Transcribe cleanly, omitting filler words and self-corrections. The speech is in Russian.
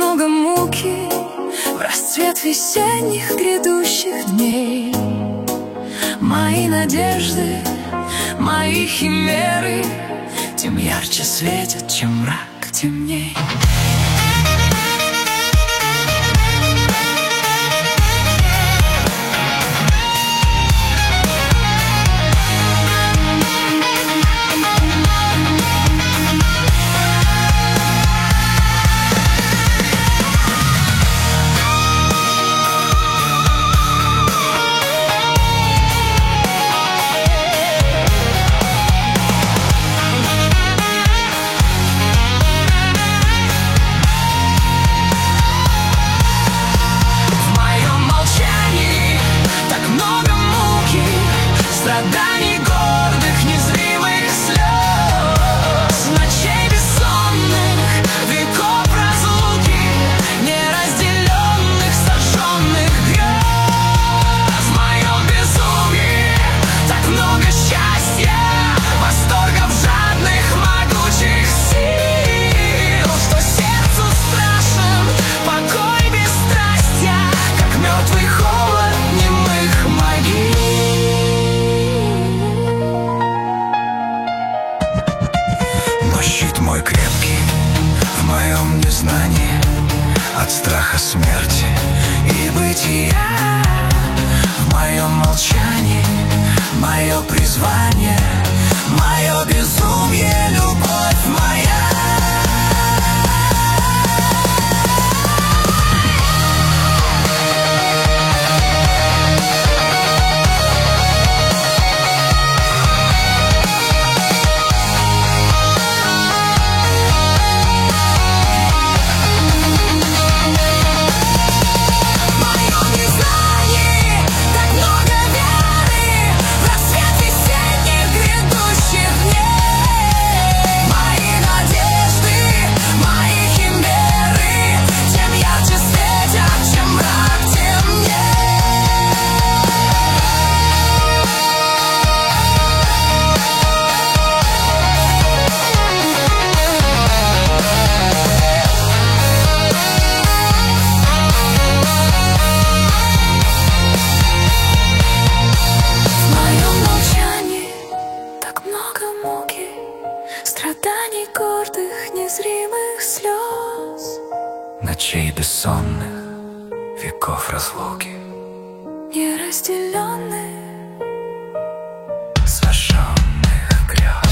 много муки в расцвет весенних грядущих дней. Мои надежды, мои химеры тем ярче светят, чем мрак темней. Страданий гордых, незримых слез, ночей бессонных, веков разлуки, неразделенных, сожженных грез. В моем безумии так много счастья, восторгов жадных, могучих сил, что сердцу страшен покой бесстрастья, как мертвый холод немых могил. Щит мой крепкий в моем незнании от страха смерти и бытия. В моем молчании мое призвание, мое безумие, любовь моя. Страданий гордых, незримых слез, ночей бессонных, веков разлуки, неразделенных, сожженных грез.